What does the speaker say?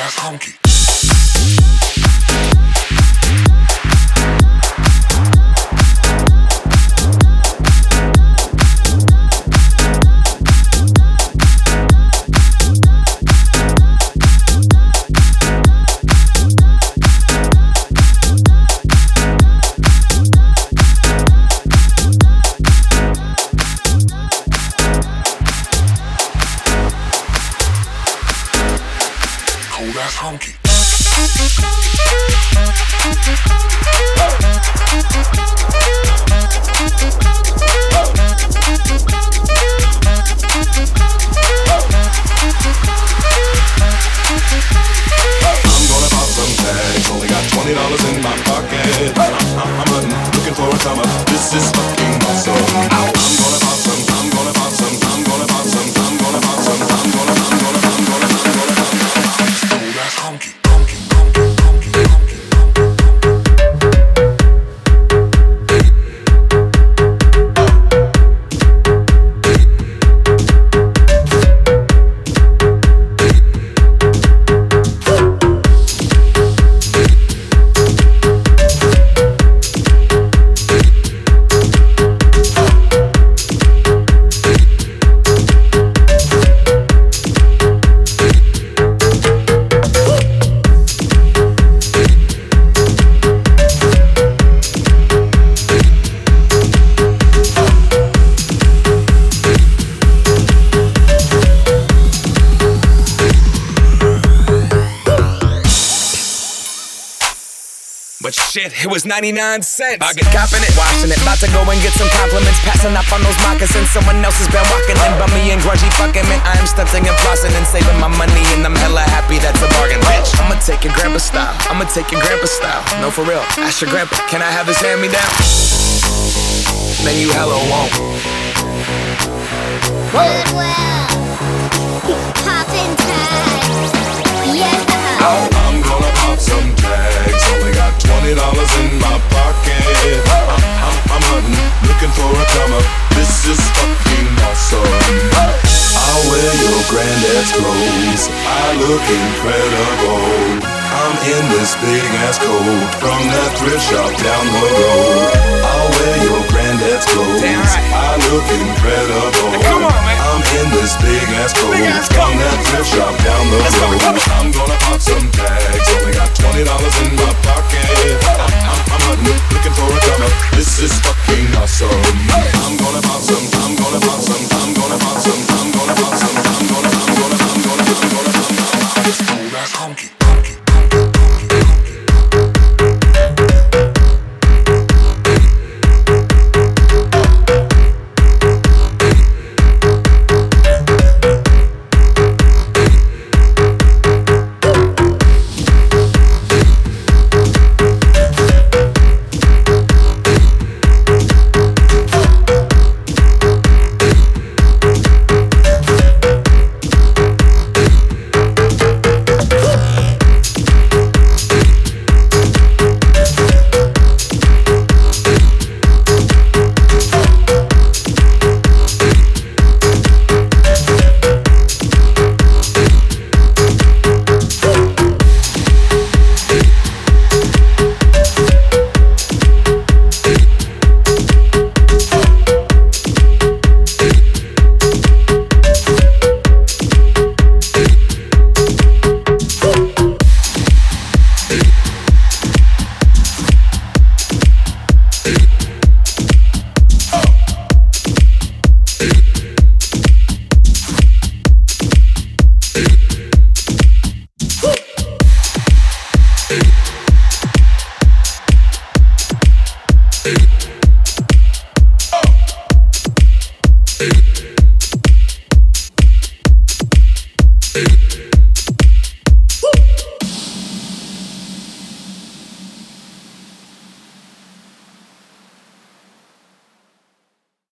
ass honky. Cold ass honky. I'm gonna pop some tags. Only got $20 in my pocket. I'm hunting, looking for a summer. This is fucking awesome. I'm gonna pop some. I'm gonna pop some. I'm gonna pop some. I'm gonna pop some. I'm gonna cold ass honky. But shit, it was 99 cents. I get copping it, washing it, about to go and get some compliments. Passing up on those moccasins, someone else has been walking in. Bummy and grungy fucking man, I am stunting and flossing and saving my money, and I'm hella happy that's a bargain, bitch. I'ma take your grandpa style, I'ma take your grandpa style. No, for real, ask your grandpa, can I have his hand-me-down? Then you hella won't. Goodwill, poppin' tags, yeah. I'm gonna pop some tags. Only got $20 in my pocket. I'm hunting, looking for a comer. This is fucking awesome. I'll wear your granddad's clothes. I look incredible. I'm in this big ass coat from that thrift shop down the road. I'll wear your granddad's clothes. I look incredible. I'm in this big ass coat from that thrift shop down the road. I'm gonna pop some tags. Only got $20 in my pocket. I'm hunting, looking for a comer. This is fucking awesome. I'm gonna pop some. I'm gonna pop some. I'm gonna pop some. I'm gonna pop some. I'm gonna this cold ass honky. Hey.